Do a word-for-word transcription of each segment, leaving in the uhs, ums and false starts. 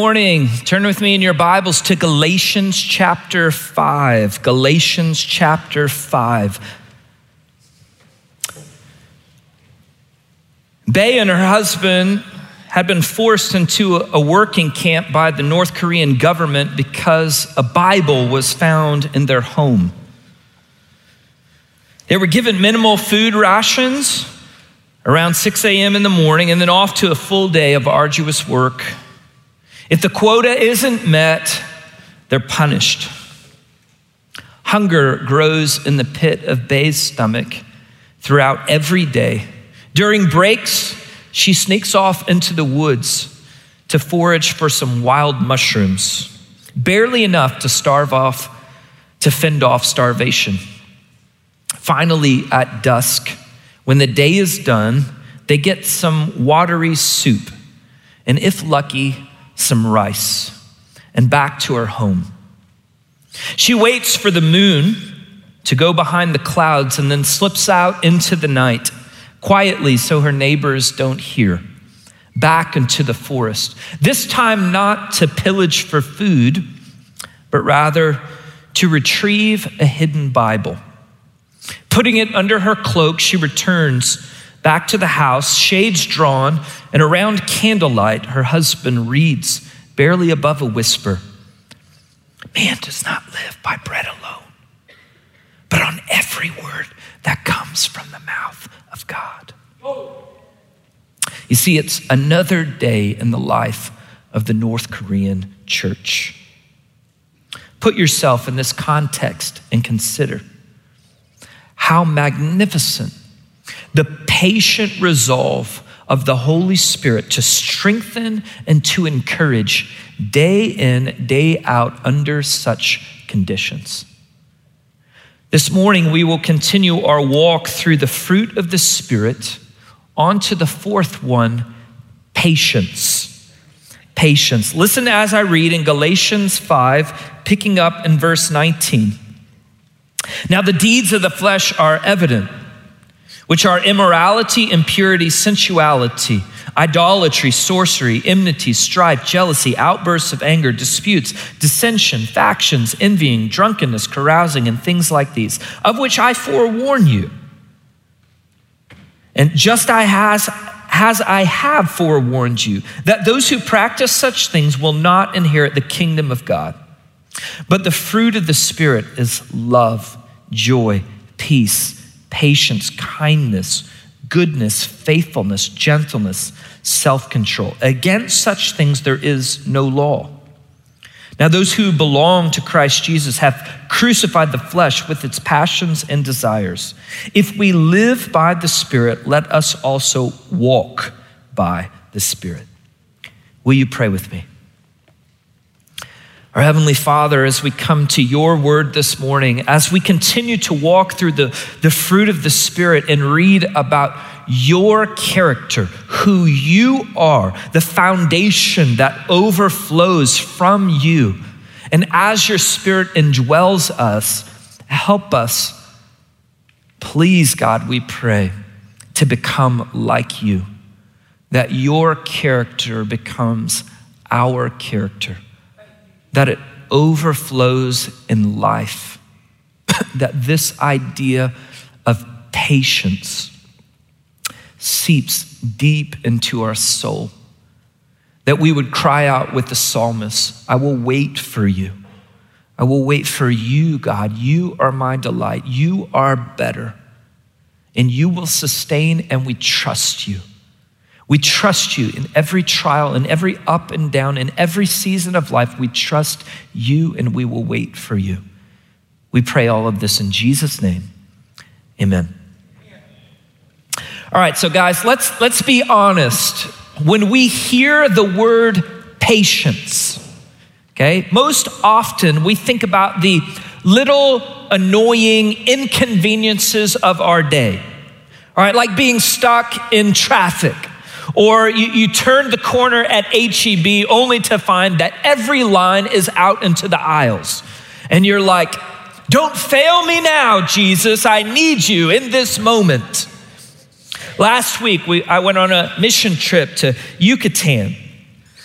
morning. Turn with me in your Bibles to Galatians chapter five. Galatians chapter five. Bae and her husband had been forced into a working camp by the North Korean government because a Bible was found in their home. They were given minimal food rations around six a.m. in the morning and then off to a full day of arduous work. If the quota isn't met, they're punished. Hunger grows in the pit of Bae's stomach throughout every day. During breaks, she sneaks off into the woods to forage for some wild mushrooms, barely enough to starve off, to fend off starvation. Finally, at dusk, when the day is done, they get some watery soup, and if lucky, some rice, and back to her home. She waits for the moon to go behind the clouds and then slips out into the night, quietly so her neighbors don't hear, back into the forest. This time not to pillage for food, but rather to retrieve a hidden Bible. Putting it under her cloak, she returns back to the house, shades drawn, and around candlelight, her husband reads, barely above a whisper, "Man does not live by bread alone, but on every word that comes from the mouth of God." You see, it's another day in the life of the North Korean church. Put yourself in this context and consider how magnificent the patient resolve of the Holy Spirit to strengthen and to encourage day in, day out under such conditions. This morning, we will continue our walk through the fruit of the Spirit onto the fourth one, patience. Patience. Listen as I read in Galatians five, picking up in verse nineteen. Now the deeds of the flesh are evident, which are immorality, impurity, sensuality, idolatry, sorcery, enmity, strife, jealousy, outbursts of anger, disputes, dissension, factions, envying, drunkenness, carousing, and things like these, of which I forewarn you. And just I has, as I have forewarned you, that those who practice such things will not inherit the kingdom of God. But the fruit of the Spirit is love, joy, peace, patience, kindness, goodness, faithfulness, gentleness, self-control. Against such things there is no law. Now those who belong to Christ Jesus have crucified the flesh with its passions and desires. If we live by the Spirit, let us also walk by the Spirit. Will you pray with me? Our Heavenly Father, as we come to your word this morning, as we continue to walk through the, the fruit of the Spirit and read about your character, who you are, the foundation that overflows from you, and as your Spirit indwells us, help us, please, God, we pray, to become like you, that your character becomes our character, that it overflows in life, that this idea of patience seeps deep into our soul, that we would cry out with the psalmist, I will wait for you. I will wait for you, God. You are my delight. You are better, and you will sustain, and we trust you. We trust you in every trial, in every up and down, in every season of life. We trust you and we will wait for you. We pray all of this in Jesus' name. Amen. All right, so guys, let's, let's be honest. When we hear the word patience, okay, most often we think about the little annoying inconveniences of our day. All right, like being stuck in traffic. Or you, you turn the corner at H E B only to find that every line is out into the aisles. And you're like, don't fail me now, Jesus. I need you in this moment. Last week, we, I went on a mission trip to Yucatan.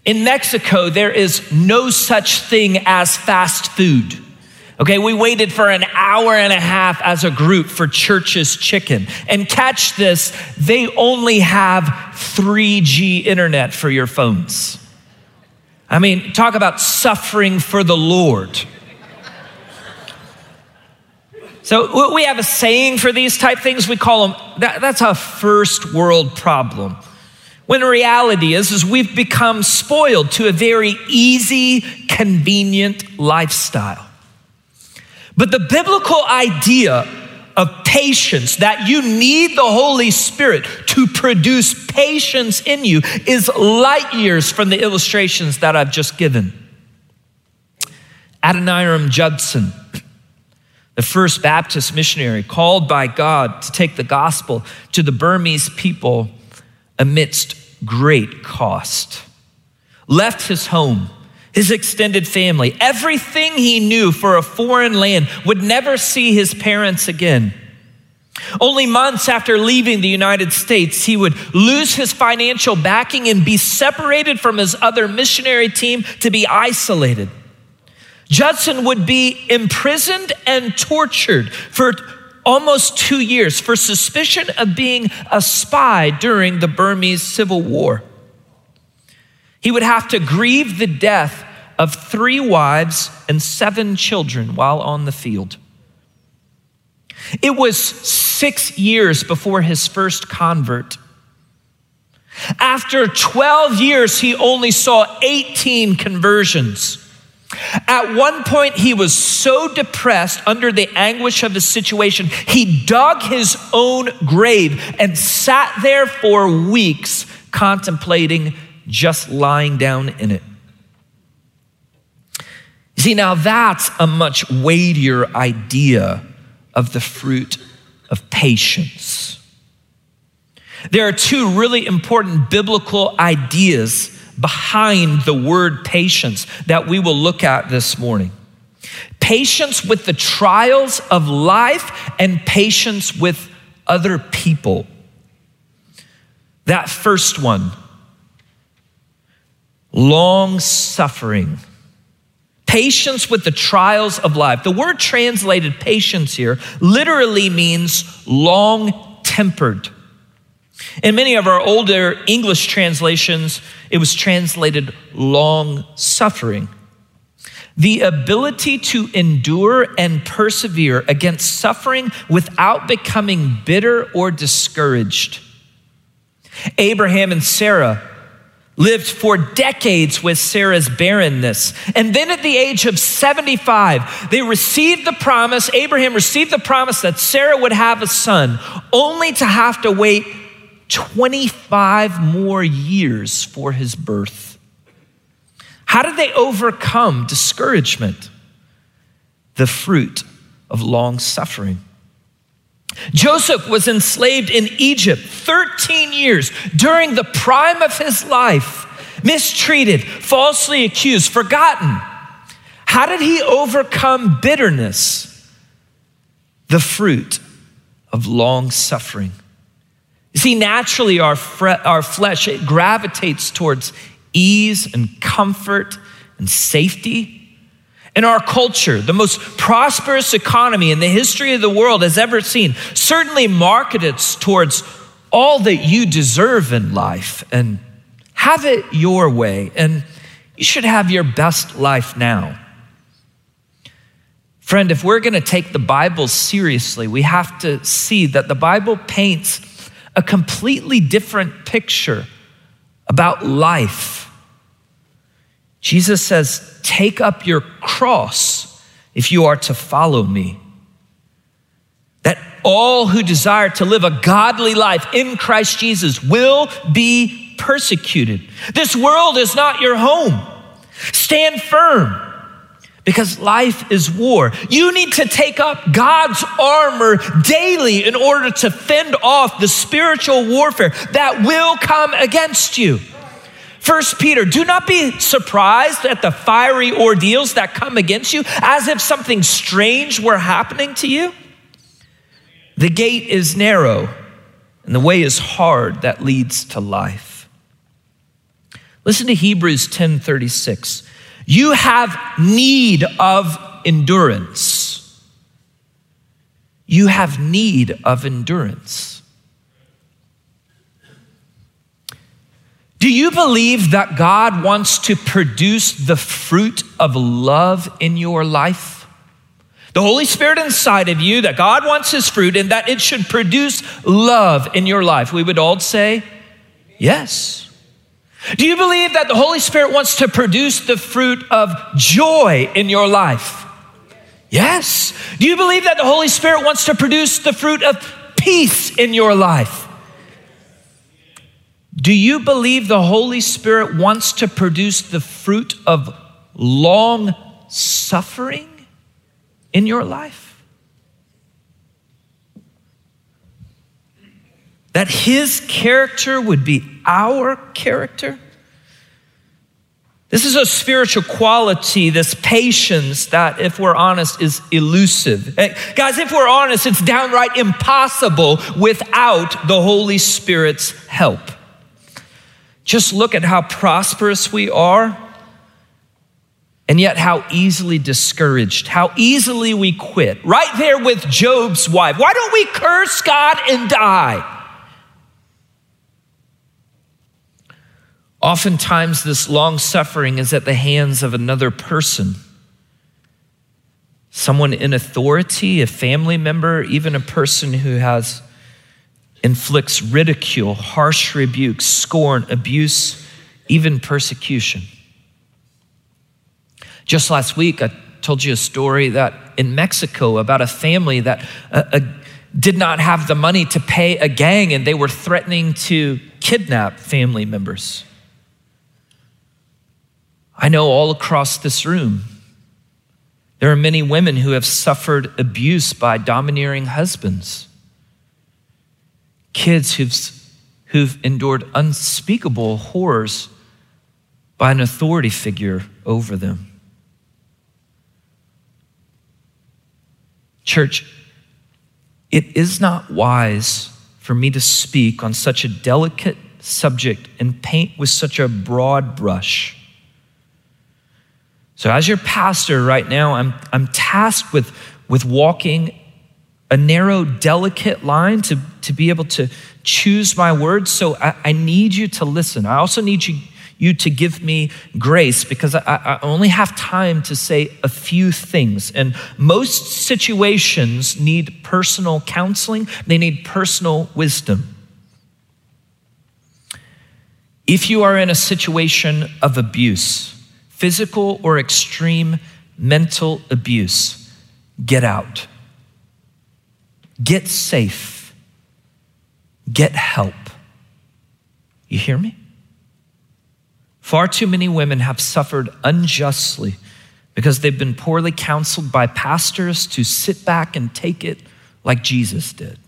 In Mexico, there is no such thing as fast food. Okay, we waited for an hour and a half as a group for Church's Chicken. And catch this, they only have three G internet for your phones. I mean, talk about suffering for the Lord. So we have a saying for these type things. We call them, that, that's a first world problem. When the reality is, is we've become spoiled to a very easy, convenient lifestyle. But the biblical idea of patience, that you need the Holy Spirit to produce patience in you, is light years from the illustrations that I've just given. Adoniram Judson, the first Baptist missionary called by God to take the gospel to the Burmese people amidst great cost, left his home, his extended family, everything he knew for a foreign land, would never see his parents again. Only months after leaving the United States, he would lose his financial backing and be separated from his other missionary team to be isolated. Judson would be imprisoned and tortured for almost two years for suspicion of being a spy during the Burmese Civil War. He would have to grieve the death of three wives and seven children while on the field. It was six years before his first convert. After twelve years, he only saw eighteen conversions. At one point, he was so depressed under the anguish of his situation, he dug his own grave and sat there for weeks contemplating just lying down in it. You see, now that's a much weightier idea of the fruit of patience. There are two really important biblical ideas behind the word patience that we will look at this morning. Patience with the trials of life and patience with other people. That first one, long suffering. Patience with the trials of life. The word translated patience here literally means long-tempered. In many of our older English translations, it was translated long-suffering. The ability to endure and persevere against suffering without becoming bitter or discouraged. Abraham and Sarah lived for decades with Sarah's barrenness. And then at the age of seventy-five, they received the promise, Abraham received the promise that Sarah would have a son, only to have to wait twenty-five more years for his birth. How did they overcome discouragement? The fruit of long suffering. Joseph was enslaved in Egypt thirteen years during the prime of his life, mistreated, falsely accused, forgotten. How did he overcome bitterness? The fruit of long suffering. You see, naturally our, fre- our flesh, it gravitates towards ease and comfort and safety. In our culture, the most prosperous economy in the history of the world has ever seen, certainly marketed towards all that you deserve in life and have it your way, and you should have your best life now. Friend, if we're gonna take the Bible seriously, we have to see that the Bible paints a completely different picture about life. Jesus says, take up your cross if you are to follow me. That all who desire to live a godly life in Christ Jesus will be persecuted. This world is not your home. Stand firm, because life is war. You need to take up God's armor daily in order to fend off the spiritual warfare that will come against you. First Peter, do not be surprised at the fiery ordeals that come against you as if something strange were happening to you. The gate is narrow and the way is hard that leads to life. Listen to Hebrews ten thirty-six. You have need of endurance. You have need of endurance. Do you believe that God wants to produce the fruit of love in your life? The Holy Spirit inside of you, that God wants his fruit and that it should produce love in your life. We would all say, yes. Do you believe that the Holy Spirit wants to produce the fruit of joy in your life? Yes. Do you believe that the Holy Spirit wants to produce the fruit of peace in your life? Do you believe the Holy Spirit wants to produce the fruit of long suffering in your life? That his character would be our character? This is a spiritual quality, this patience that, if we're honest, is elusive. Hey, guys, if we're honest, it's downright impossible without the Holy Spirit's help. Just look at how prosperous we are, and yet how easily discouraged, how easily we quit. Right there with Job's wife. Why don't we curse God and die? Oftentimes, this long suffering is at the hands of another person. Someone in authority, a family member, even a person who has inflicts ridicule, harsh rebuke, scorn, abuse, even persecution. Just last week, I told you a story that in Mexico about a family that uh, uh, did not have the money to pay a gang, and they were threatening to kidnap family members. I know all across this room, there are many women who have suffered abuse by domineering husbands. Kids who've, who've endured unspeakable horrors by an authority figure over them. Church, it is not wise for me to speak on such a delicate subject and paint with such a broad brush. So as your pastor right now, I'm, I'm tasked with, with walking a narrow, delicate line to, to be able to choose my words. So I, I need you to listen. I also need you, you to give me grace, because I, I only have time to say a few things. And most situations need personal counseling. They need personal wisdom. If you are in a situation of abuse, physical or extreme mental abuse, get out. Get safe. Get help. You hear me? Far too many women have suffered unjustly because they've been poorly counseled by pastors to sit back and take it like Jesus did.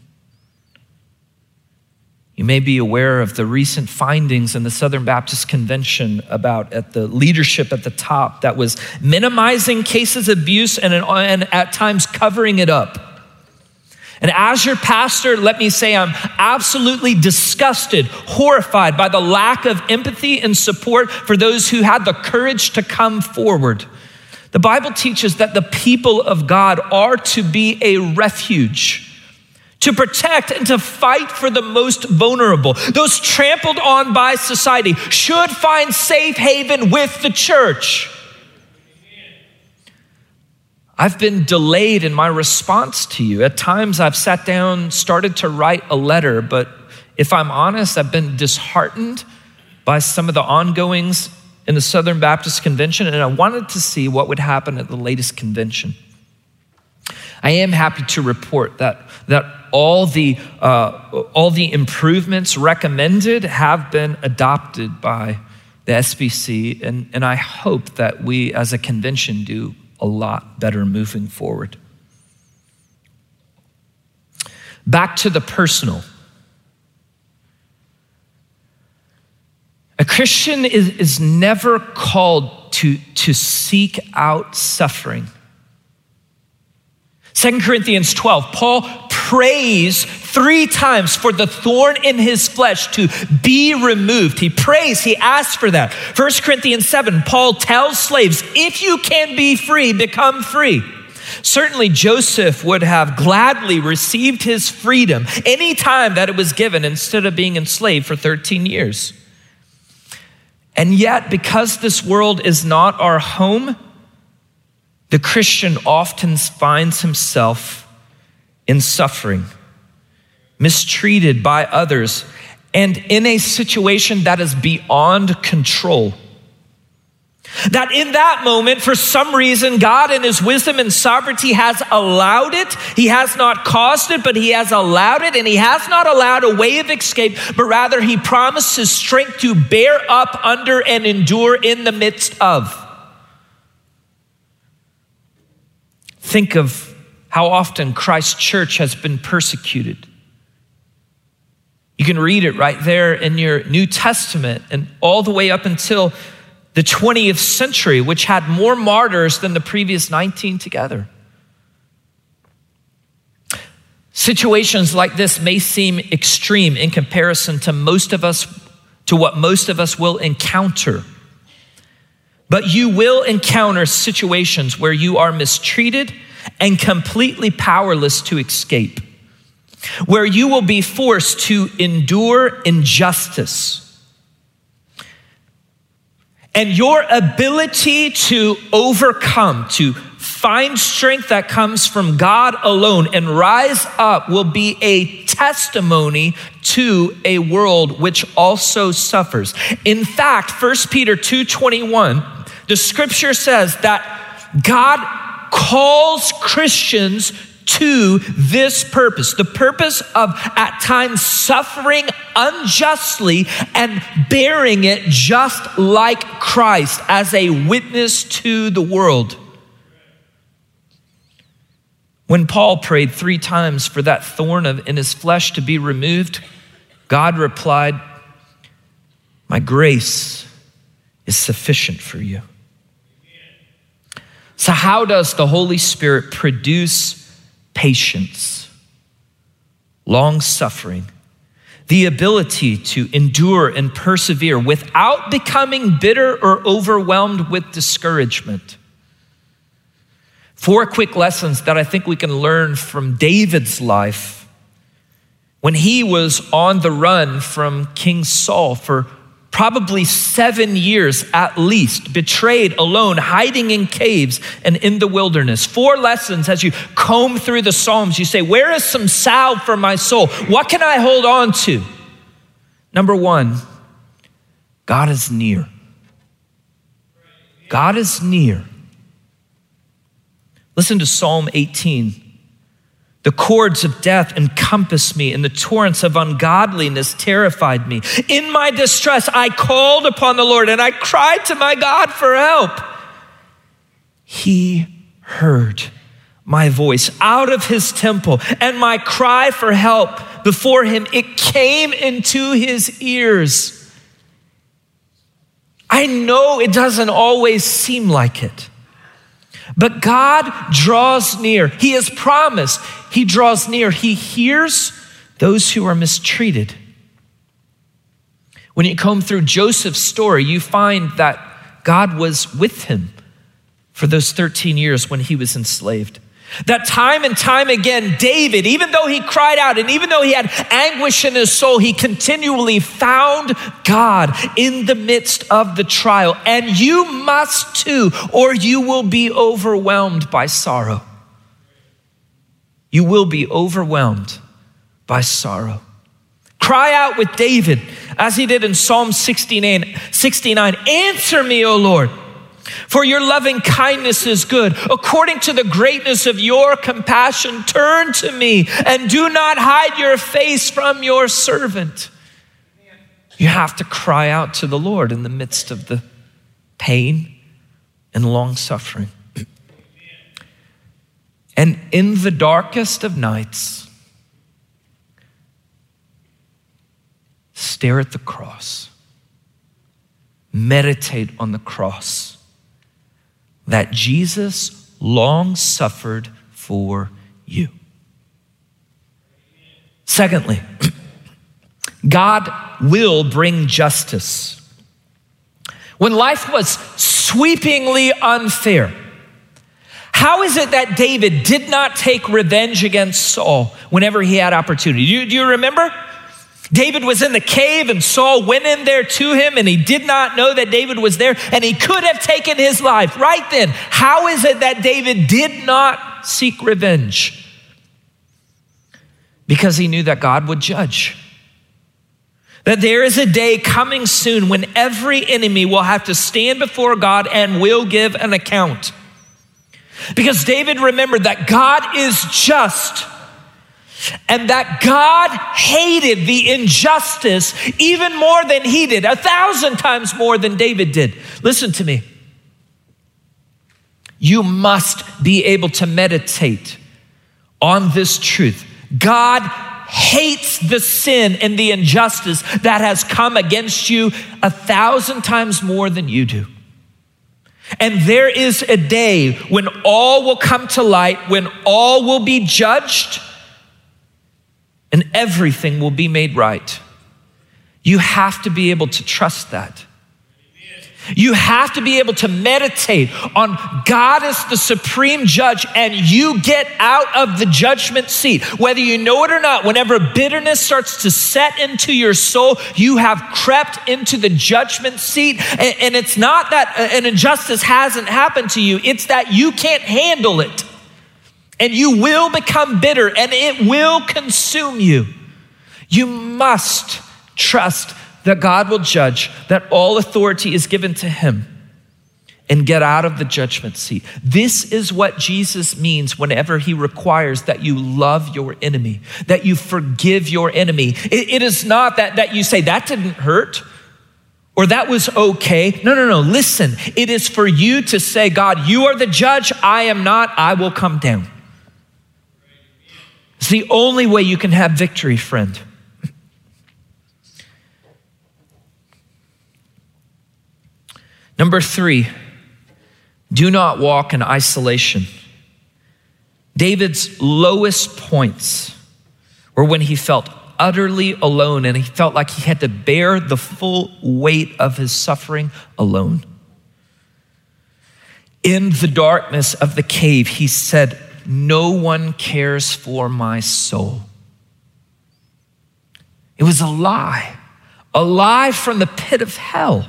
You may be aware of the recent findings in the Southern Baptist Convention about at the leadership at the top that was minimizing cases of abuse and, and at times covering it up. And as your pastor, let me say I'm absolutely disgusted, horrified by the lack of empathy and support for those who had the courage to come forward. The Bible teaches that the people of God are to be a refuge, to protect and to fight for the most vulnerable. Those trampled on by society should find safe haven with the church. I've been delayed in my response to you. At times I've sat down, started to write a letter, but if I'm honest, I've been disheartened by some of the ongoings in the Southern Baptist Convention, and I wanted to see what would happen at the latest convention. I am happy to report that, that all the, uh, all the improvements recommended have been adopted by the S B C, and, and I hope that we as a convention do a lot better moving forward. Back to the personal. A Christian is, is never called to, to seek out suffering. Second Corinthians twelve, Paul prays three times for the thorn in his flesh to be removed. He prays, he asks for that. First Corinthians seven, Paul tells slaves, if you can be free, become free. Certainly Joseph would have gladly received his freedom any time that it was given instead of being enslaved for thirteen years. And yet, because this world is not our home, the Christian often finds himself in suffering, mistreated by others, and in a situation that is beyond control. That in that moment, for some reason, God in his wisdom and sovereignty has allowed it. He has not caused it, but he has allowed it, and he has not allowed a way of escape, but rather he promises strength to bear up under and endure in the midst of. Think of how often Christ's church has been persecuted. You can read it right there in your New Testament and all the way up until the twentieth century, which had more martyrs than the previous nineteen together. Situations like this may seem extreme in comparison to most of us, to what most of us will encounter. But you will encounter situations where you are mistreated and completely powerless to escape, where you will be forced to endure injustice. And your ability to overcome, to find strength that comes from God alone and rise up will be a testimony to a world which also suffers. In fact, First Peter two twenty-one, the scripture says that God calls Christians to this purpose, the purpose of at times suffering unjustly and bearing it just like Christ as a witness to the world. When Paul prayed three times for that thorn of, in his flesh to be removed, God replied, "My grace is sufficient for you." So how does the Holy Spirit produce patience, long-suffering, the ability to endure and persevere without becoming bitter or overwhelmed with discouragement? Four quick lessons that I think we can learn from David's life when he was on the run from King Saul for probably seven years at least, betrayed, alone, hiding in caves and in the wilderness. Four lessons as you comb through the Psalms. You say, where is some salve for my soul? What can I hold on to? Number one, God is near. God is near. Listen to Psalm eighteen. The cords of death encompassed me, and the torrents of ungodliness terrified me. In my distress, I called upon the Lord, and I cried to my God for help. He heard my voice out of his temple, and my cry for help before him, it came into his ears. I know it doesn't always seem like it, but God draws near. He has promised. He draws near. He hears those who are mistreated. When you comb through Joseph's story, you find that God was with him for those thirteen years when he was enslaved. That time and time again, David, even though he cried out and even though he had anguish in his soul, he continually found God in the midst of the trial. And you must too, or you will be overwhelmed by sorrow. You will be overwhelmed by sorrow. Cry out with David, as he did in Psalm sixty-nine, answer me, O Lord, for your loving kindness is good. According to the greatness of your compassion, turn to me and do not hide your face from your servant. You have to cry out to the Lord in the midst of the pain and long suffering. And in the darkest of nights, stare at the cross. Meditate on the cross that Jesus long suffered for you. Secondly, God will bring justice. When life was sweepingly unfair, how is it that David did not take revenge against Saul whenever he had opportunity? Do you, do you remember? David was in the cave and Saul went in there to him and he did not know that David was there and he could have taken his life right then. How is it that David did not seek revenge? Because he knew that God would judge. That there is a day coming soon when every enemy will have to stand before God and will give an account. Because David remembered that God is just and that God hated the injustice even more than he did, a thousand times more than David did. Listen to me. You must be able to meditate on this truth. God hates the sin and the injustice that has come against you a thousand times more than you do. And there is a day when all will come to light, when all will be judged, and everything will be made right. You have to be able to trust that. You have to be able to meditate on God as the supreme judge and you get out of the judgment seat. Whether you know it or not, whenever bitterness starts to set into your soul, you have crept into the judgment seat. And, and it's not that an injustice hasn't happened to you. It's that you can't handle it. And you will become bitter and it will consume you. You must trust that God will judge, that all authority is given to him, and get out of the judgment seat. This is what Jesus means whenever he requires that you love your enemy, that you forgive your enemy. It, it is not that, that you say, that didn't hurt, or that was okay. No, no, no, listen. It is for you to say, God, you are the judge, I am not, I will come down. It's the only way you can have victory, friend. Number three, do not walk in isolation. David's lowest points were when he felt utterly alone and he felt like he had to bear the full weight of his suffering alone. In the darkness of the cave, he said, no one cares for my soul. It was a lie, a lie from the pit of hell.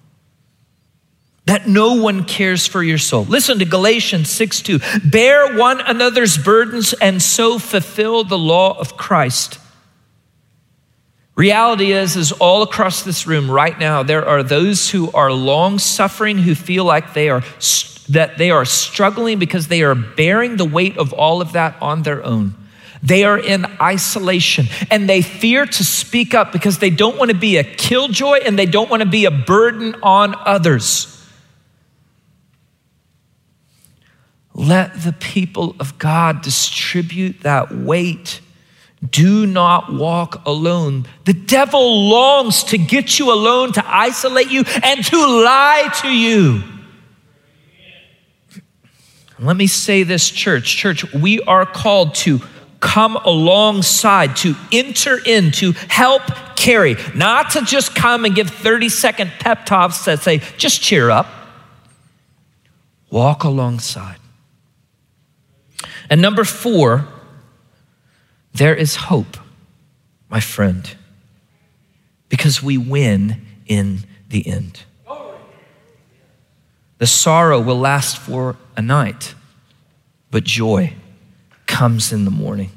That no one cares for your soul. Listen to Galatians six two. Bear one another's burdens and so fulfill the law of Christ. Reality is, is all across this room right now, there are those who are long suffering, who feel like they are that they are struggling because they are bearing the weight of all of that on their own. They are in isolation and they fear to speak up because they don't want to be a killjoy and they don't want to be a burden on others. Let the people of God distribute that weight. Do not walk alone. The devil longs to get you alone, to isolate you, and to lie to you. Let me say this, church. Church, we are called to come alongside, to enter in, to help carry, not to just come and give thirty second pep talks that say, just cheer up. Walk alongside. And number four, there is hope, my friend, because we win in the end. The sorrow will last for a night, but joy comes in the morning.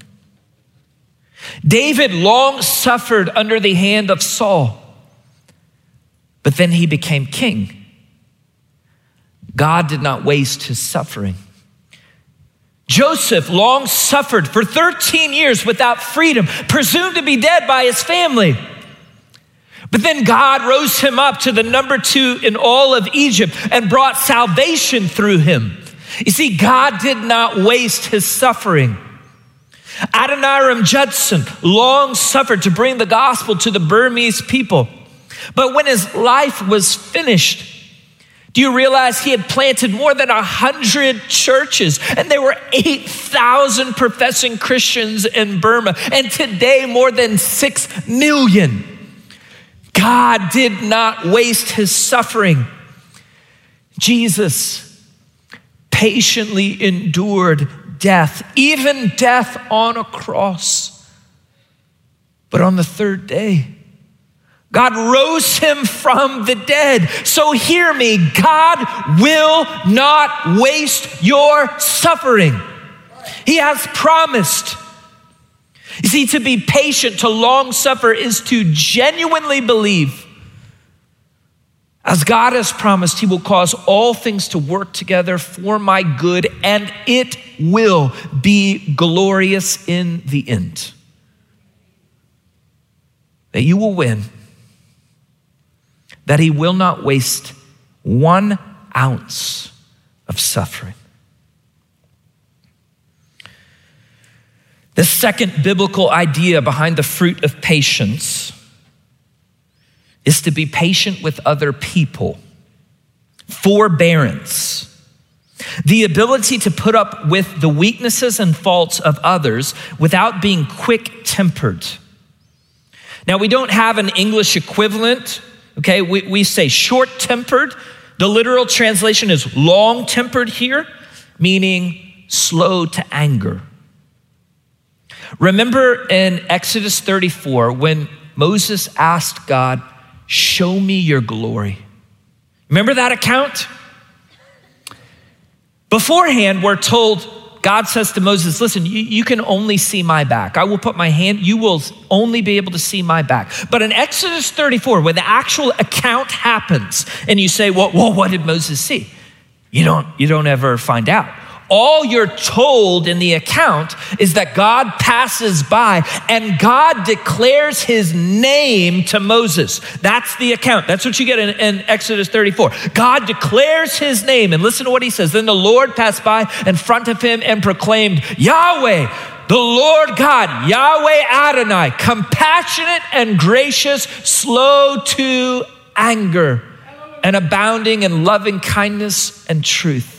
David long suffered under the hand of Saul, but then he became king. God did not waste his suffering. Joseph long suffered for thirteen years without freedom, presumed to be dead by his family. But then God rose him up to the number two in all of Egypt and brought salvation through him. You see, God did not waste his suffering. Adoniram Judson long suffered to bring the gospel to the Burmese people. But when his life was finished, Do you realize he had planted more than one hundred churches, and there were eight thousand professing Christians in Burma, and today more than six million. God did not waste his suffering. Jesus patiently endured death, even death on a cross. But on the third day, God rose him from the dead. So hear me, God will not waste your suffering. He has promised. You see, to be patient, to long suffer, is to genuinely believe. As God has promised, he will cause all things to work together for my good, and it will be glorious in the end. That you will win. That he will not waste one ounce of suffering. The second biblical idea behind the fruit of patience is to be patient with other people. Forbearance. The ability to put up with the weaknesses and faults of others without being quick-tempered. Now, we don't have an English equivalent. Okay, we, we say short-tempered. The literal translation is long-tempered here, meaning slow to anger. Remember in Exodus thirty-four, when Moses asked God, show me your glory. Remember that account? Beforehand, we're told, God says to Moses, listen, you, you can only see my back. I will put my hand, you will only be able to see my back. But in Exodus thirty-four, when the actual account happens, and you say, well, well what did Moses see? You don't, you don't ever find out. All you're told in the account is that God passes by and God declares his name to Moses. That's the account. That's what you get in, in Exodus thirty-four. God declares his name, and listen to what he says. Then the Lord passed by in front of him and proclaimed, Yahweh, the Lord God, Yahweh Adonai, compassionate and gracious, slow to anger, and abounding in loving kindness and truth.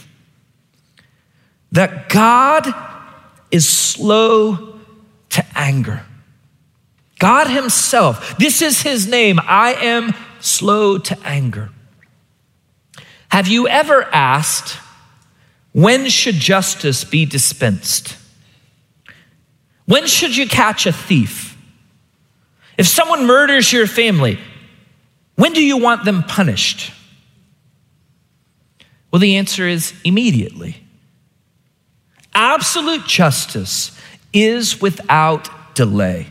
That God is slow to anger. God himself, this is his name, I am slow to anger. Have you ever asked, when should justice be dispensed? When should you catch a thief? If someone murders your family, when do you want them punished? Well, the answer is immediately. Absolute justice is without delay.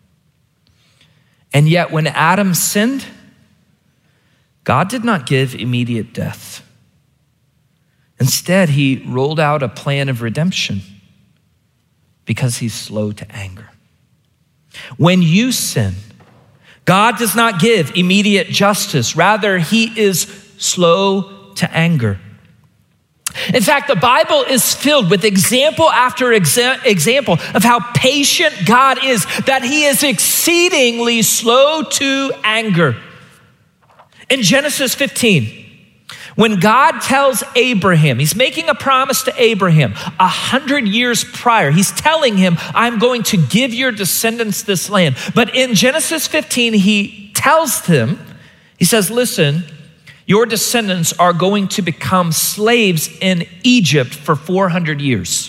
And yet when Adam sinned, God did not give immediate death. Instead, he rolled out a plan of redemption because he's slow to anger. When you sin, God does not give immediate justice. Rather, he is slow to anger. In fact, the Bible is filled with example after exa- example of how patient God is, that he is exceedingly slow to anger. In Genesis fifteen, when God tells Abraham, he's making a promise to Abraham a hundred years prior. He's telling him, I'm going to give your descendants this land. But in Genesis fifteen, he tells him, he says, listen, your descendants are going to become slaves in Egypt for four hundred years.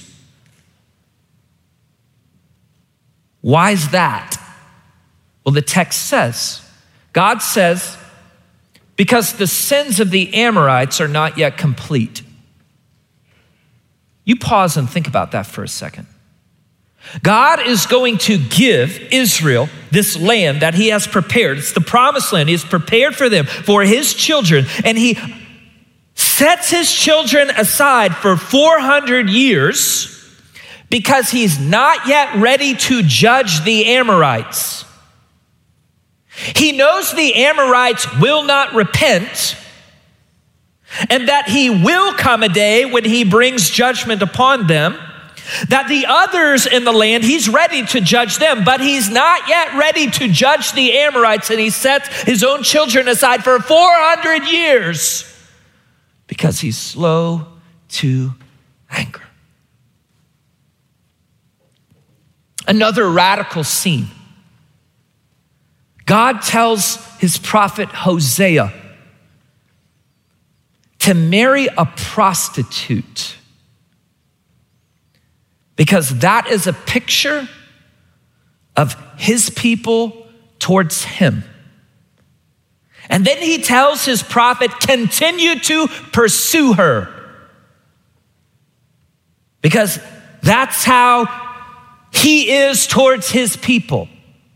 Why is that? Well, the text says, God says, because the sins of the Amorites are not yet complete. You pause and think about that for a second. God is going to give Israel this land that he has prepared. It's the promised land. He has prepared for them, for his children. And he sets his children aside for four hundred years because he's not yet ready to judge the Amorites. He knows the Amorites will not repent, and that he will come a day when he brings judgment upon them. That the others in the land, he's ready to judge them, but he's not yet ready to judge the Amorites, and he sets his own children aside for four hundred years because he's slow to anger. Another radical scene. God tells his prophet Hosea to marry a prostitute because that is a picture of his people towards him. And then he tells his prophet, continue to pursue her because that's how he is towards his people.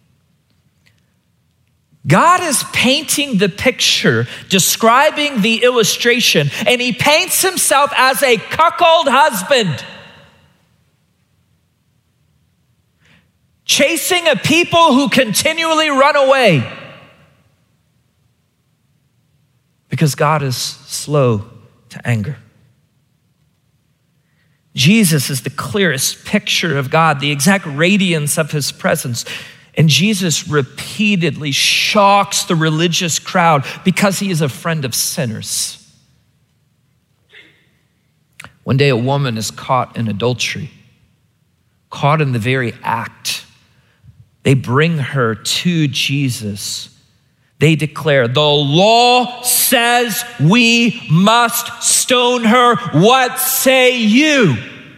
God is painting the picture, describing the illustration, and he paints himself as a cuckold husband, chasing a people who continually run away because God is slow to anger. Jesus is the clearest picture of God, the exact radiance of his presence. And Jesus repeatedly shocks the religious crowd because he is a friend of sinners. One day a woman is caught in adultery, caught in the very act. They bring her to Jesus. They declare, the law says we must stone her. What say you?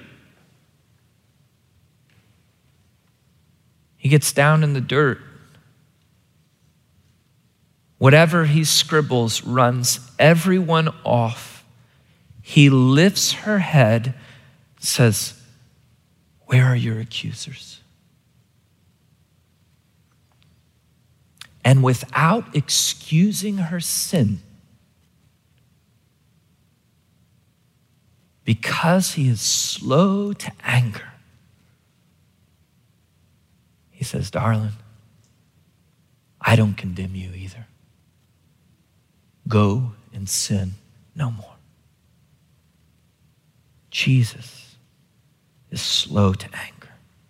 He gets down in the dirt. Whatever he scribbles runs everyone off. He lifts her head, says, where are your accusers? And without excusing her sin, because he is slow to anger, he says, darling, I don't condemn you either. Go and sin no more. Jesus is slow to anger.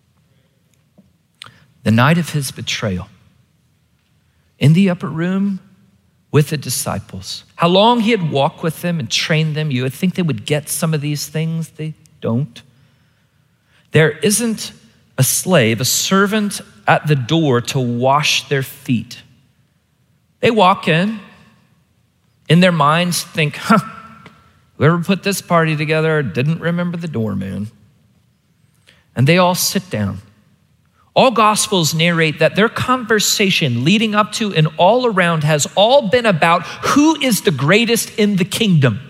The night of his betrayal, in the upper room with the disciples, how long he had walked with them and trained them, you would think they would get some of these things. They don't. There isn't a slave, a servant at the door to wash their feet. They walk in, in their minds think, huh, whoever put this party together didn't remember the doorman. And they all sit down. All Gospels narrate that their conversation leading up to and all around has all been about who is the greatest in the kingdom.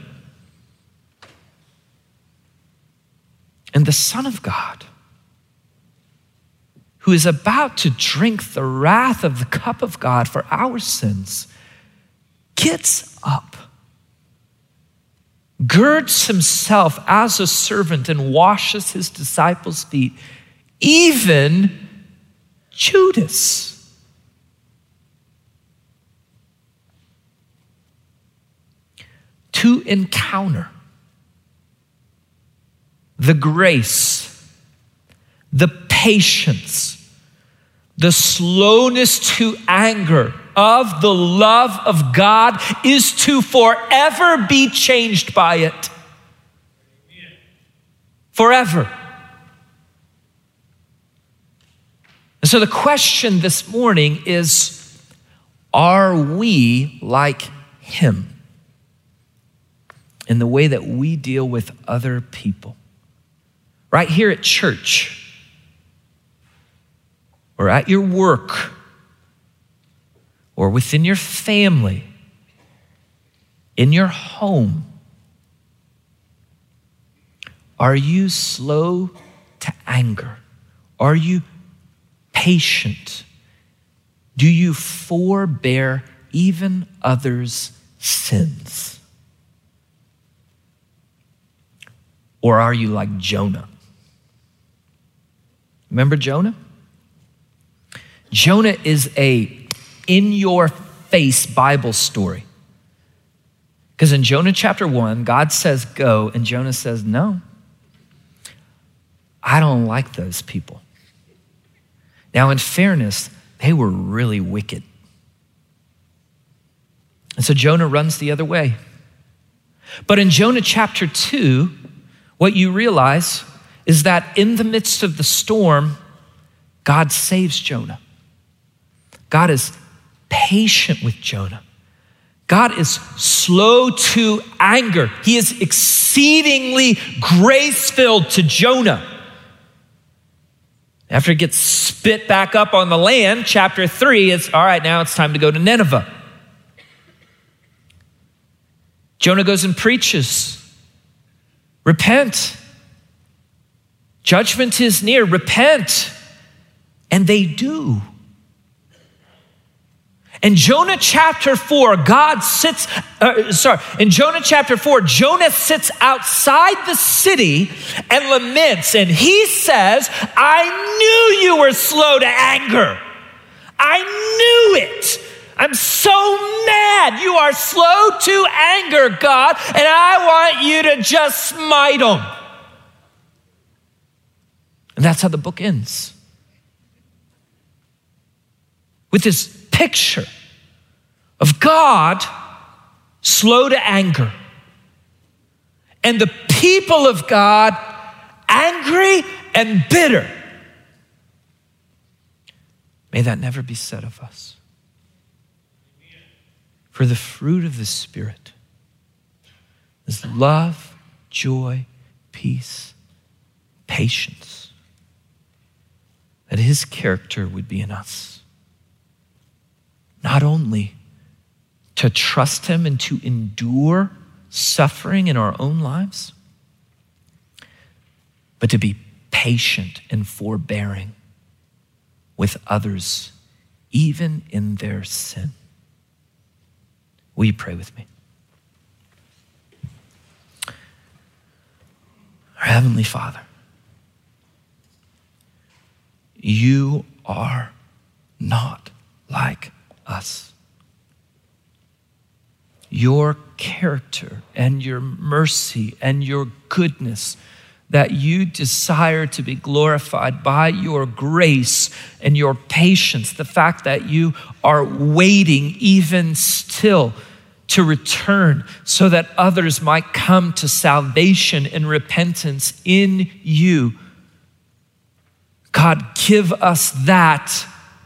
And the Son of God, who is about to drink the wrath of the cup of God for our sins, gets up, girds himself as a servant and washes his disciples' feet, even Judas. To encounter the grace, the patience, the slowness to anger of the love of God is to forever be changed by it. Forever. And so the question this morning is, are we like him in the way that we deal with other people? Right here at church, or at your work, or within your family, in your home, are you slow to anger? Are you patient? Do you forbear even others' sins? Or are you like Jonah? Remember Jonah? Jonah is a in-your-face Bible story. Because in Jonah chapter one, God says go, and Jonah says no. I don't like those people. Now, in fairness, they were really wicked. And so Jonah runs the other way. But in Jonah chapter two, what you realize is that in the midst of the storm, God saves Jonah. God is patient with Jonah. God is slow to anger. He is exceedingly grace-filled to Jonah. After he gets spit back up on the land, chapter three, it's all right, now it's time to go to Nineveh. Jonah goes and preaches. Repent. Judgment is near. Repent. And they do. In Jonah chapter four, God sits, uh, sorry, in Jonah chapter four, Jonah sits outside the city and laments, and he says, I knew you were slow to anger. I knew it. I'm so mad. You are slow to anger, God, and I want you to just smite them. And that's how the book ends. With this picture of God slow to anger and the people of God angry and bitter. May that never be said of us. For the fruit of the Spirit is love, joy, peace, patience, that his character would be in us. Not only to trust him and to endure suffering in our own lives, but to be patient and forbearing with others, even in their sin. Will you pray with me? Our Heavenly Father, you are not like us. Your character and your mercy and your goodness, that you desire to be glorified by your grace and your patience, the fact that you are waiting even still to return so that others might come to salvation and repentance in you. God, give us that.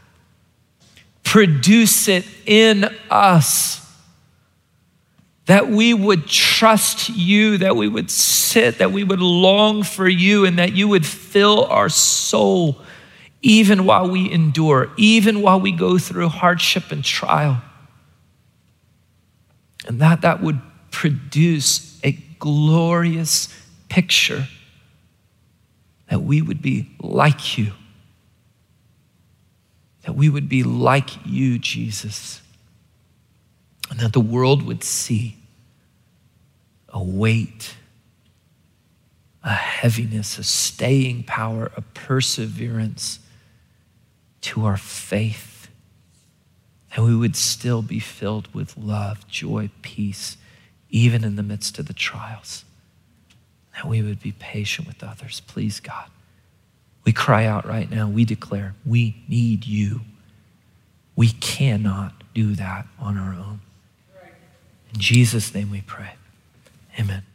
Produce it in us, that we would trust you, that we would sit, that we would long for you, and that you would fill our soul even while we endure, even while we go through hardship and trial. And that that would produce a glorious picture, that we would be like you, that we would be like you, Jesus, and that the world would see a weight, a heaviness, a staying power, a perseverance to our faith. And we would still be filled with love, joy, peace, even in the midst of the trials. That we would be patient with others. Please, God, we cry out right now. We declare we need you. We cannot do that on our own. In Jesus' name we pray. Amen.